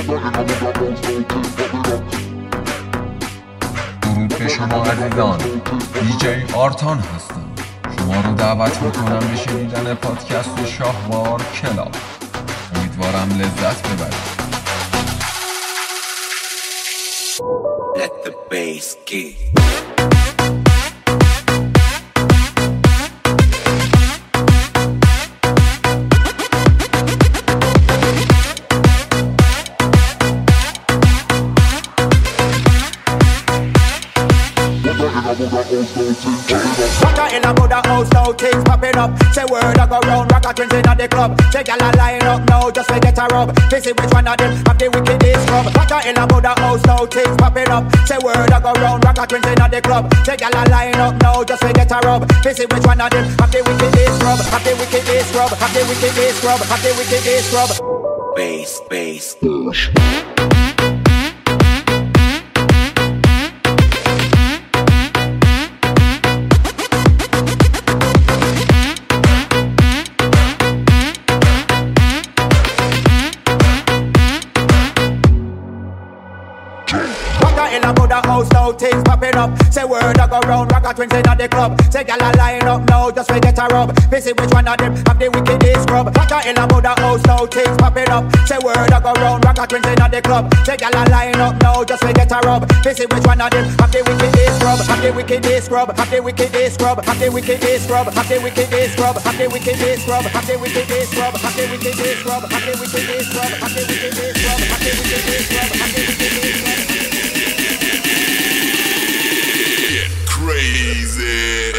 درود به شما عزیزان، دیجی آرتان هستم. شما رو دعوت میکنم به شنیدن پادکست شاهوار کلاب. امیدوارم لذت ببرید. Let the bass kick. Rocker in about the house now, things popping up. Say word I go round, rocker twins in the club. Say gyal a line up now, just to get a rub. This is which one of them have the wickedest scrub. Rocker in about the house now, things popping up. Say word I go round, rocker twins in the club. Say gyal a line up now, just to get a rub. This is which one of them have the wickedest scrub. Have the wickedest scrub. Have the wickedest scrub. Have the wickedest scrub. Bass, bass. House now, things popping up. Say word I go round, rocker twins in the club. Say gyal a line up now, just to get a rub. This is which one of them have the wickedest scrub. Rocker in about the house now, things popping up. Say word I go round, rocker twins in the club. Say gyal a line up now, just to get a rub. This is which one of them have the wickedest scrub. Have the wickedest scrub. Have the wickedest scrub. Have the wickedest scrub. Have the wickedest scrub. Have the wickedest scrub. Have the wickedest scrub. Have the wickedest scrub. Have the wickedest scrub. Have the wickedest scrub. Have the wickedest scrub. Have the wickedest scrub. Crazy.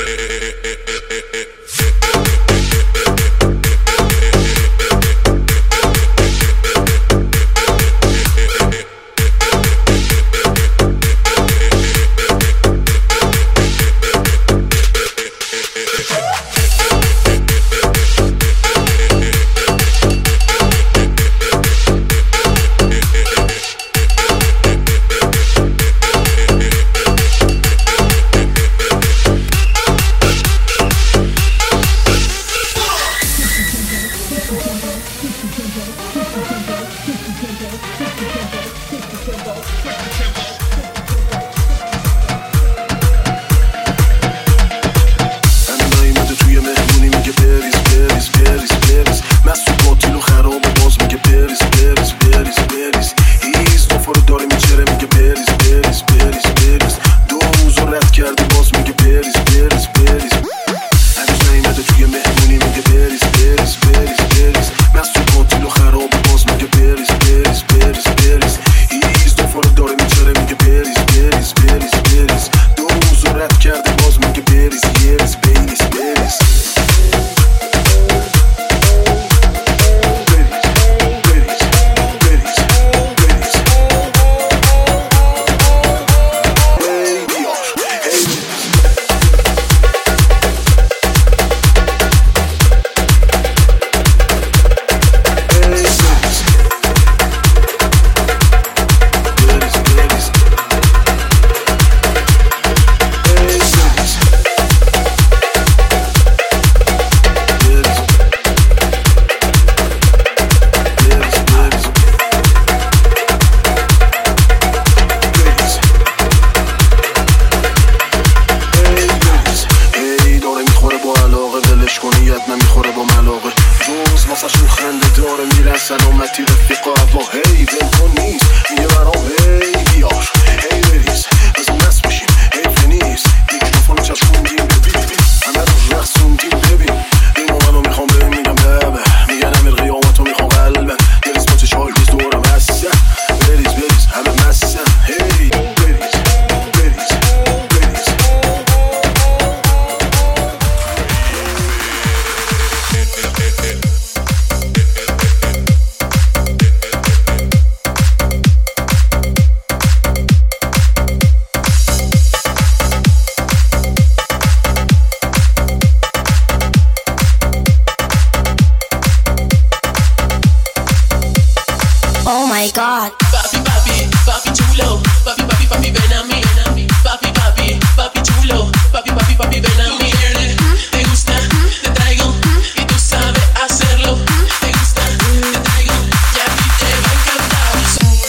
my god. Papi, papi, papi chulo. Papi, papi, papi, ven a mí. Papi, papi, papi chulo. Papi, papi, papi, ven a mí. Te gusta, te traigo. Y tú sabes hacerlo. Te gusta, te traigo. Y a ti te va a encantar.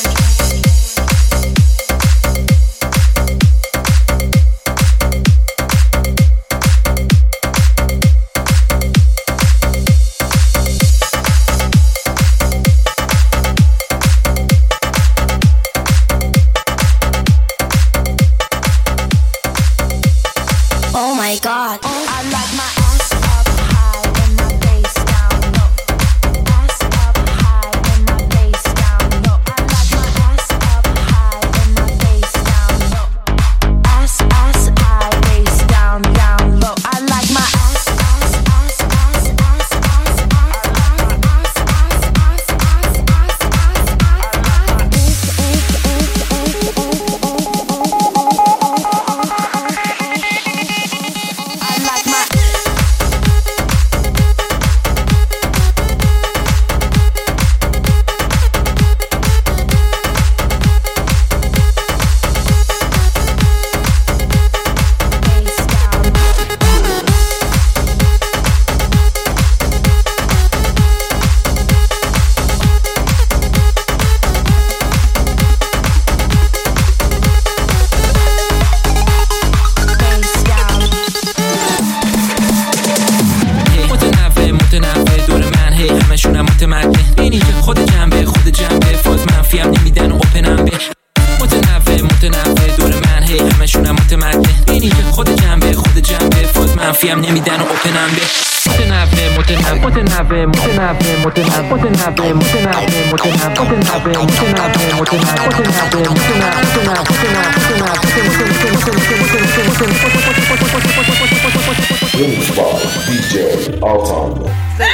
هیچی هم نمیدن و متنوع Remix by DJ Altan.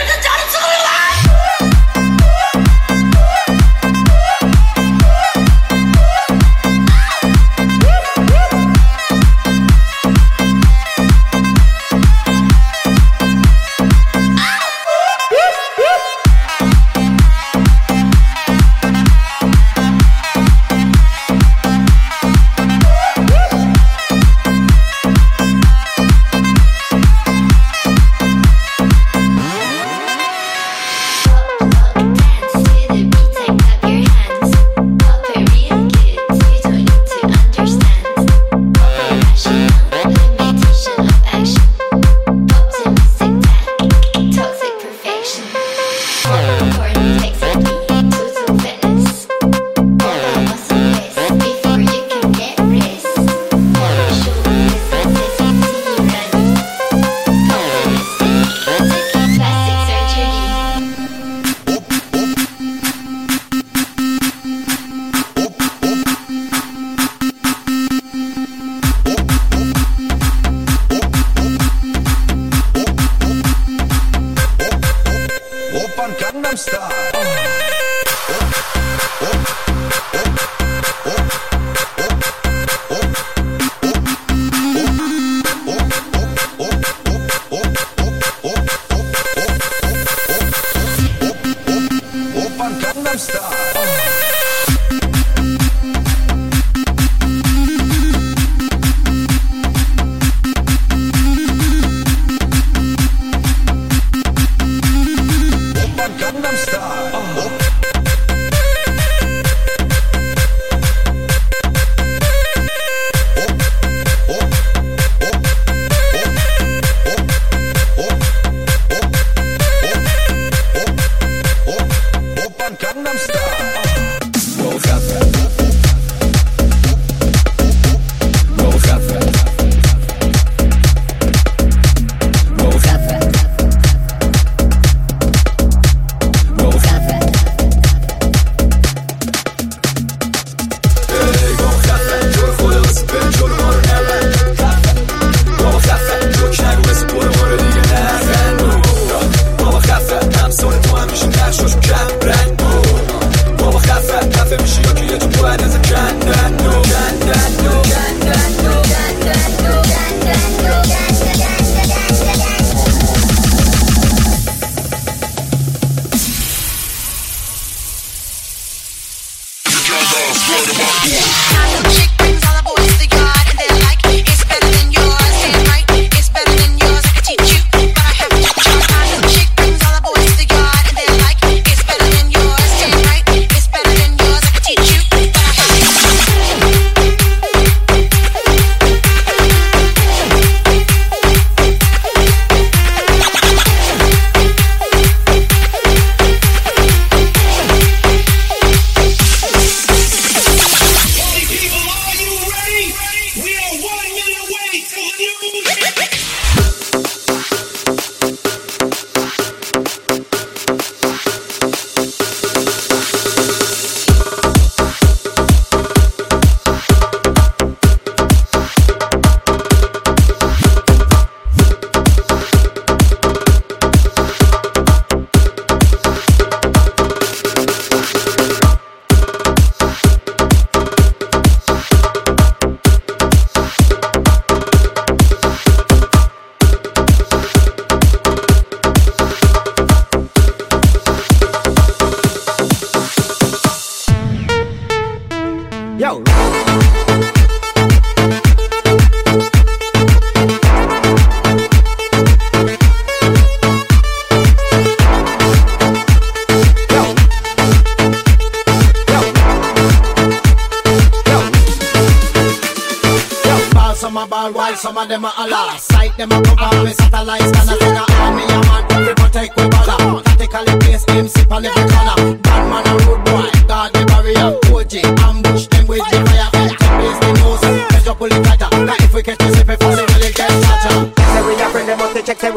Some of them are Allah. Sight them a cover with satellites. Can I take a army a man? We protect with bother. Tactically place him sip on every corner. Bad man a road boy. Guard the barrier. OG ambush them with the fire. Take place the nose. Let's just pull it tighter. Cause if we catch you slip it fast, we will get faster. Say we a bring them up.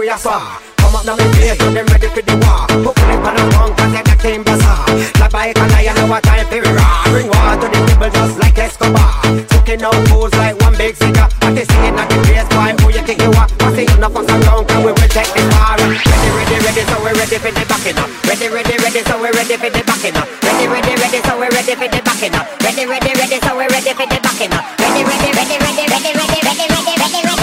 we a swap. Come up now, me place, so them ready for the war. Put it on a tongue, cause they got came bazaar. Like bike and I know what time for raw. Bring water to the table just like Escobar. Smoking out fools like one big cigar. But they singing at the place, boy, who you think you are? I say enough fuss around, cause we will take the bar. Ready, ready, ready, so we ready for the backing up. Ready, ready, ready, so we ready for the backing up. Ready, ready, ready, so we ready for the backing up. Ready, ready, ready, so we ready for the backing up. Ready, ready, ready, ready, ready, ready, ready, ready, ready, ready, ready.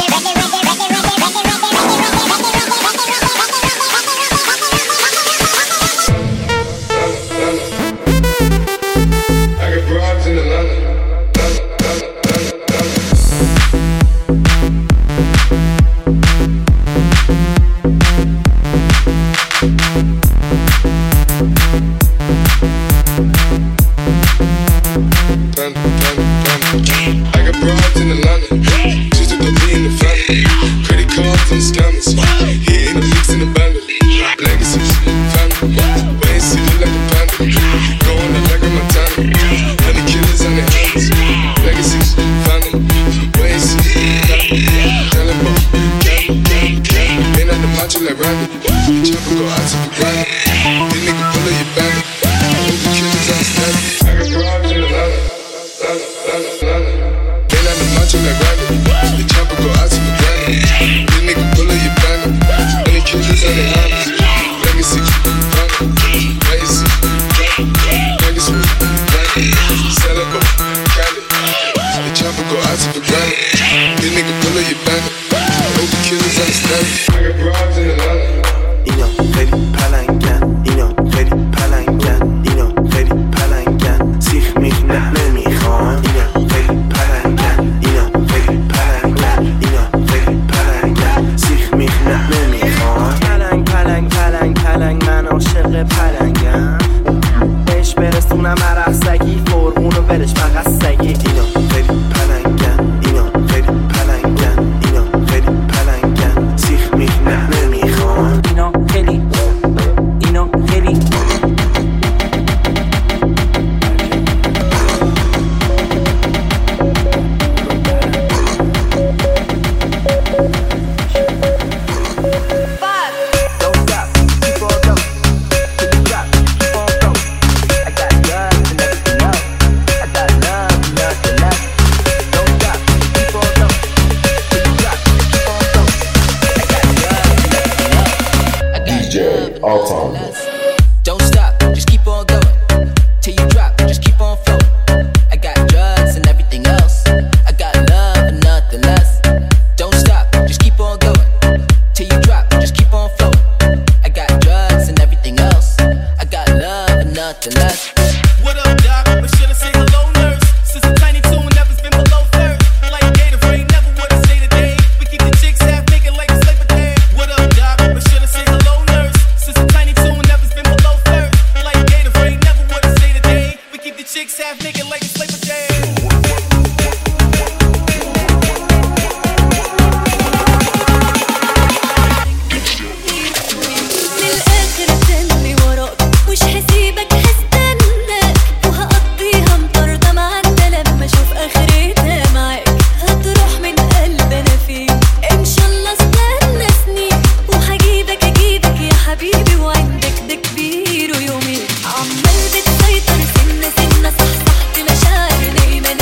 عمال بتسيطر سنة سنة صح صح مشاعر دايما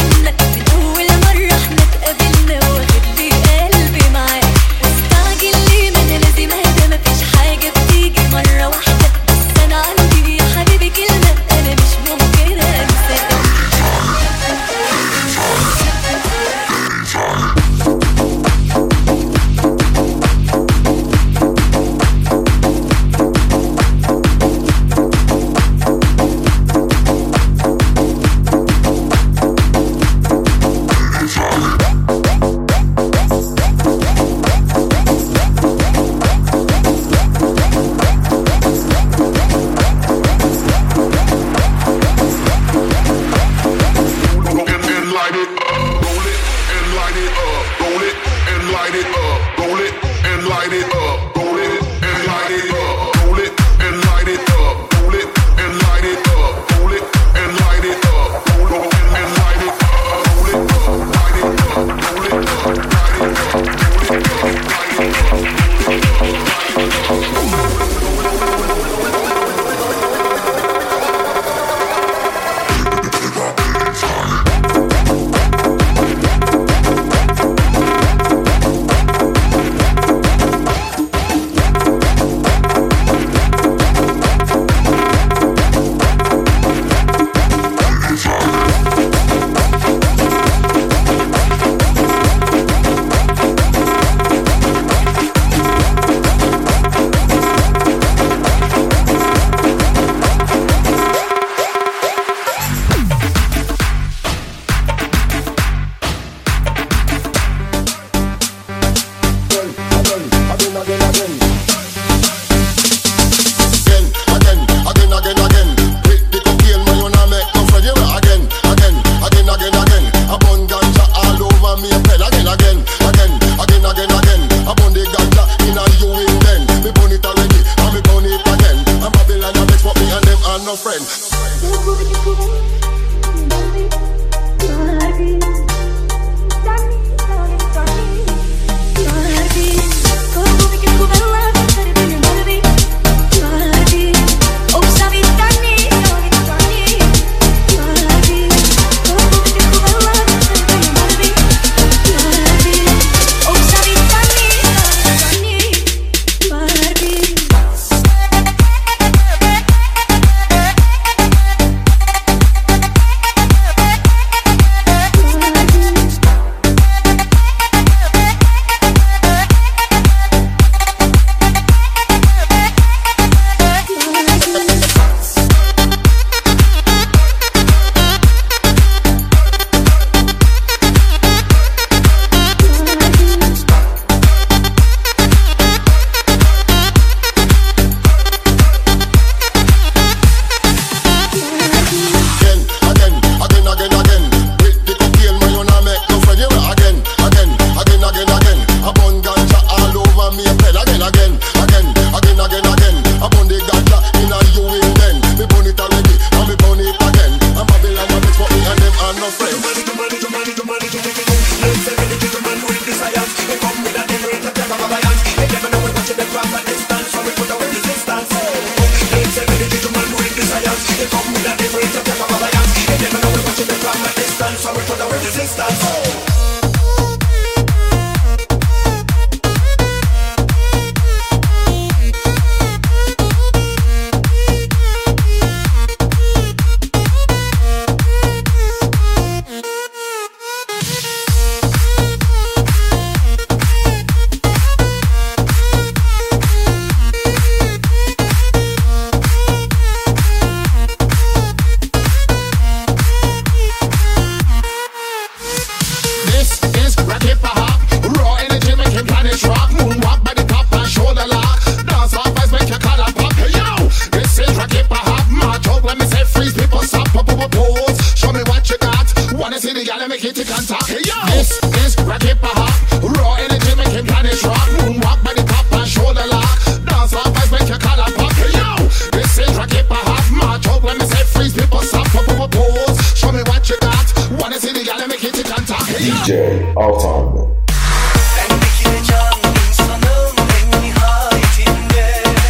propose. Show me what you got. Wanna see the gal make it to contact. DJ Altan. Bendeki de can insanım en nihayetinde.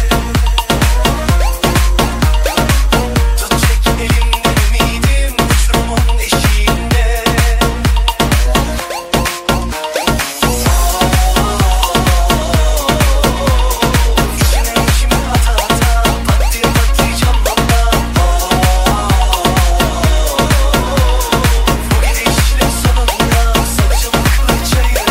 Tut çek elimden ümidim uçurumun eşiğinde. İçine içime ata ata patlayacağım baba. Bu gidişle sonunda salacağım kılıçayı.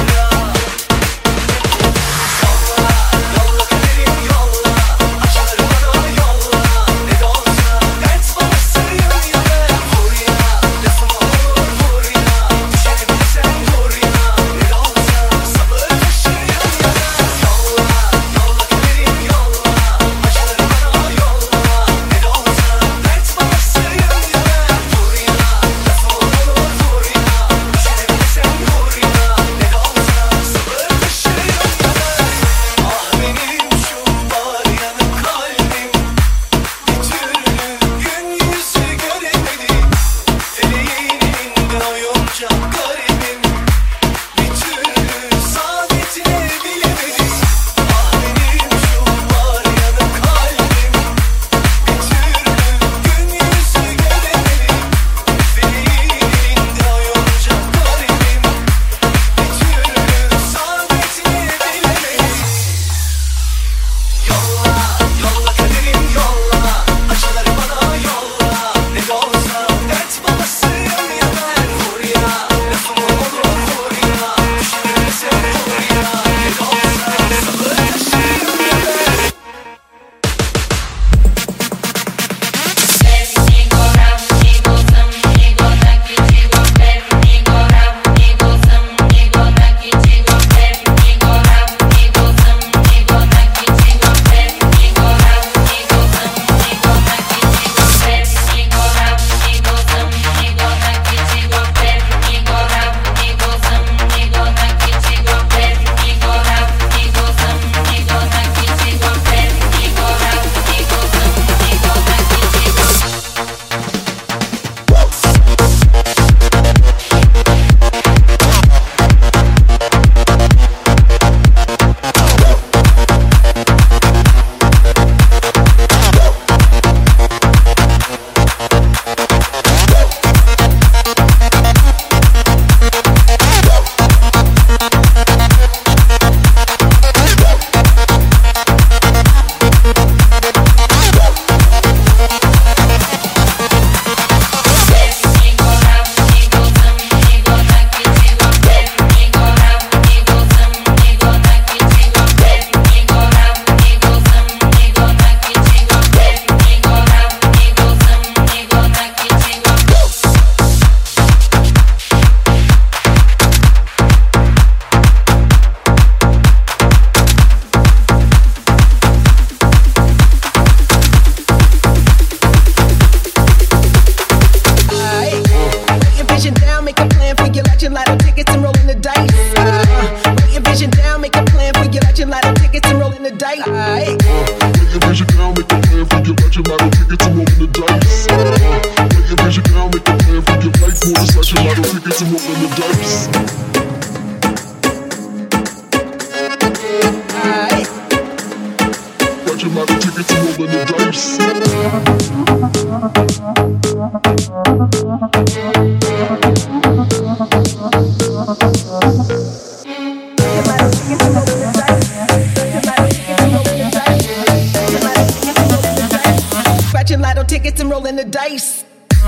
Tickets and rolling the dice.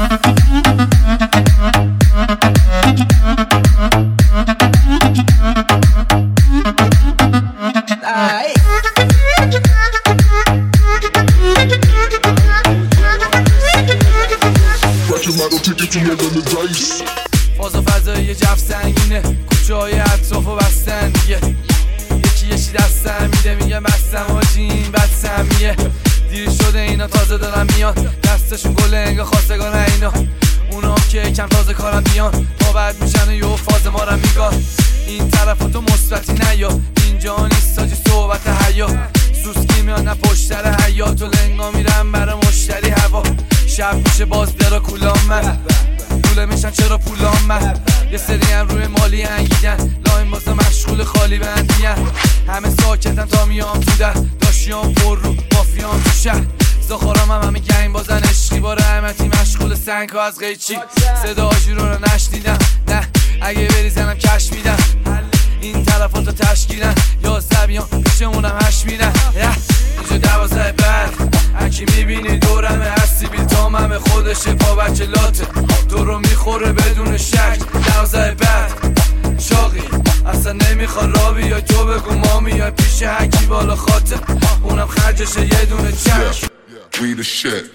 Fazla fazlayı cafsen yine Kucağıya etrafı versen diye یکی یکی دستم میده میگه بستم آجین بستم میه دیر شده اینا تازه دارن میان دستشون گله انگه خواستگان اینا اونا که کم تازه کارم بیان تا بعد میشن و یه فاز ما رو میگان این طرف تو مثبتی نیا اینجا نیست تاجی صحبت حیا سوسکی میان نه پشتر حیات و لنگا میرم برای مشتری هوا شب میشه باز بیارا کولام من پوله میشن چرا پولام من یه سری هم روی مالی انگیدن لاین واسه مشغول خالی بندیه همه ساکتن تا میام تو در داشیام پر رو مافیام تو شهر زخارام همه گنگ بازن عشقی با رحمتی مشغول سنگ ها از قیچی صدا آجیرون رو نشنیدم نه اگه بریزنم کش میدم این طرفات رو تشکیلن یا زبیان پیشمونم هش میدن اینجا 12 بعد هکی میبینی دورمه هستی بیل تاممه خودشه پا بچه لاته تو رو میخوره بدون شک 12 بعد شاقی اصلا نمیخواد را بیای تو بگو ما میای پیش هکی بالا خاطر اونم خرجشه یه دونه چک We the shit.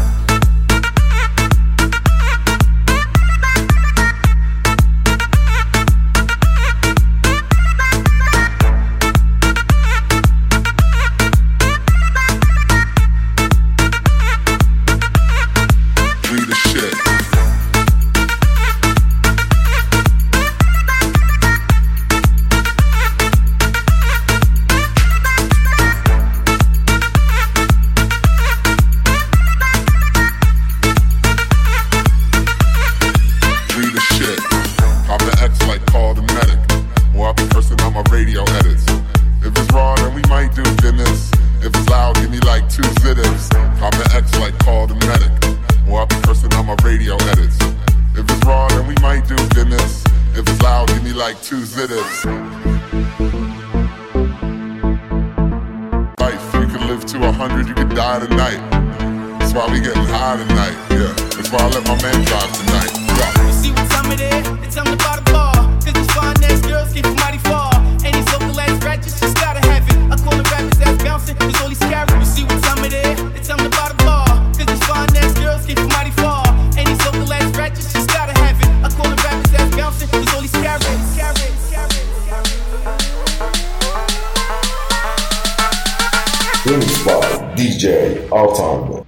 DJ Altan.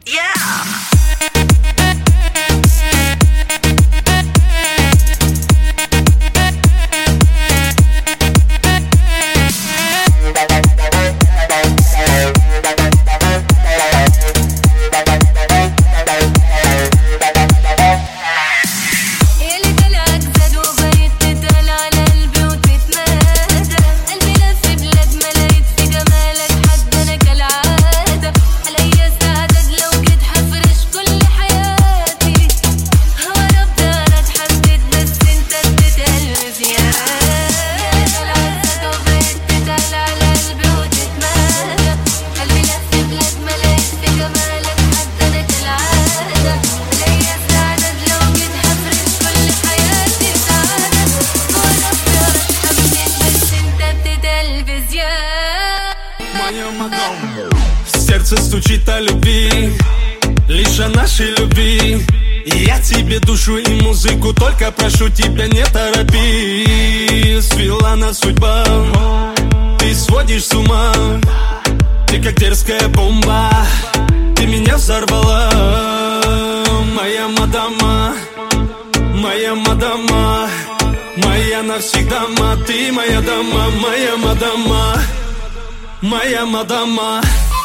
Сердце стучит о любви, лишь о нашей любви. Я тебе душу и музыку, только прошу тебя не торопи. Свела нас судьба, ты сводишь с ума. Ты как дерзкая бомба, ты меня взорвала. Моя мадама, моя мадама, моя навсегда, ты моя дама, моя мадама, моя мадама.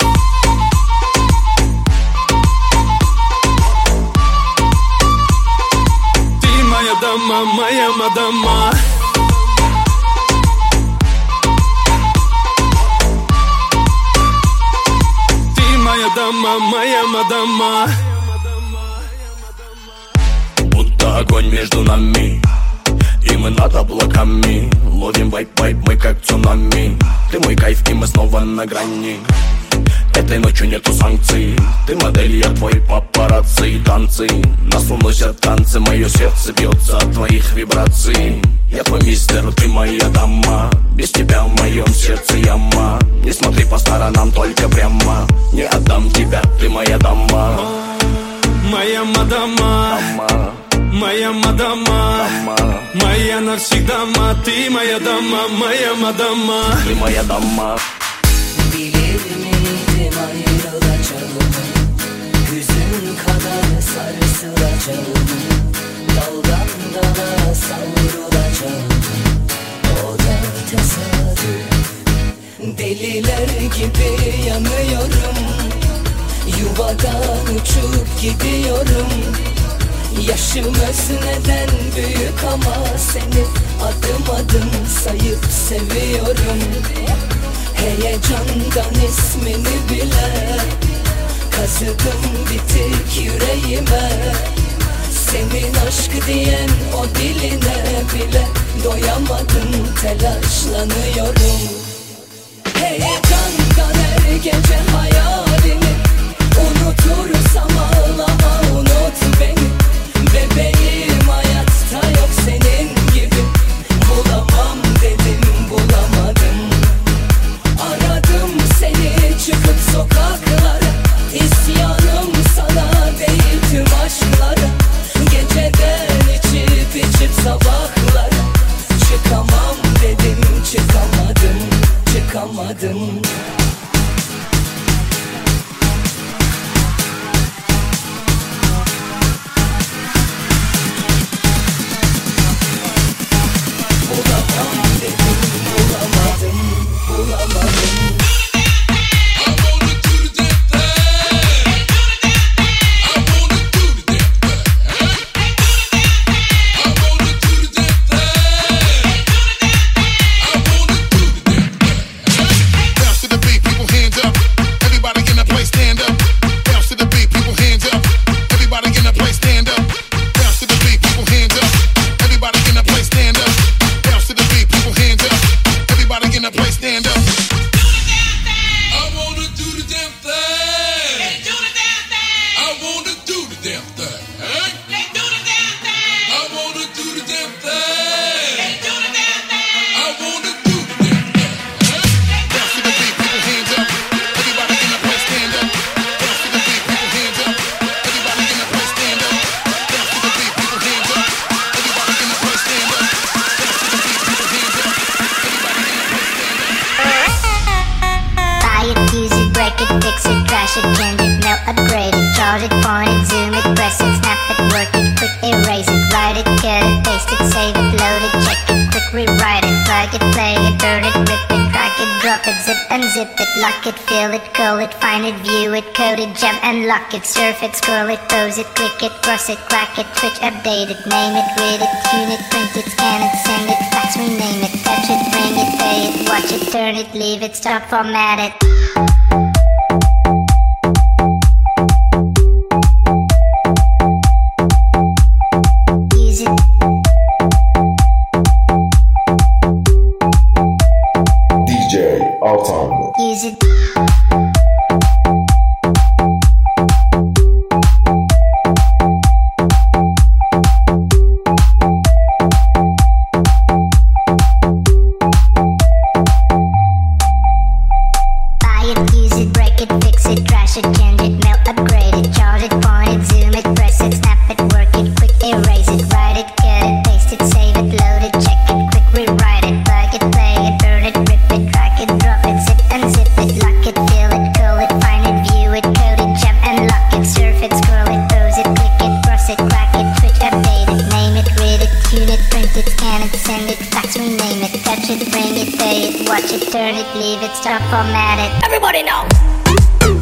Моя дама, моя мадама. Ты моя дама, моя мадама. Будто огонь между нами, и мы над облаками. Ловим вайп-вайп, мы как цунами. Ты мой кайф, и мы снова на грани. Этой ночью нету санкций. Ты модель, я твой папарацци. И танцы, нас уносят танцы. Мое сердце бьется от твоих вибраций. Я твой мистер, ты моя дама. Без тебя в моем сердце яма. Не смотри по сторонам, только прямо. Не отдам тебя, ты моя дама. Моя мадама, моя мадама, моя навсегда, ты моя дама, моя мадама. Ты моя дама. Bilir miydim ayrılacağımı, hüzün kadar sarsılacağımı, daldan dala savrulacağımı, o da tesadüf. Deliler gibi yanıyorum, Yuvadan uçup gidiyorum. Yaşım özneden büyük ama seni adım adım sayıp seviyorum. Heyecandan ismini bile kazıdım bitik yüreğime. Senin aşk diyen o diline bile doyamadım, telaşlanıyorum. Heyecandan her gece hayalini unutursam ağlama, unut beni. Bebeğim hayatta yok senin gibi. Bulamam dedim bulamadım. Aradım seni çıkıp sokaklara. İsyanım sana değil tüm aşklara. Geceden içip sabahlara. Çıkamam dedim çıkamadım, çıkamadım. Lock it, fill it, call it, find it, view it, code it, jump and lock it, surf it, scroll it, pose it, click it, cross it, crack it, twitch, update it, name it, read it, tune it, print it, scan it, send it, fax, rename it, touch it, bring it, pay it, watch it, turn it, leave it, stop, format it. Use it. Buy it, use it, break it, fix it, trash it, change it, mail, upgrade it, charge it, point it, zoom it, press it, snap it, work it, quick erase it, write it, cut it, paste it, save it, load it, check it, quick rewrite it, plug it, play it, burn it, rip it, drag it, drop it, zip unzip it, lock it, fill it, call it, find it, view it, code it, jump and lock it, surf it, scroll it, pose it, click it, cross it, crack it, twitch, update it, name it, read it, tune it, print it, scan it, send it, fax, rename it, touch it, bring it, pay it, watch it, turn it, leave it, stop, format it. Everybody know!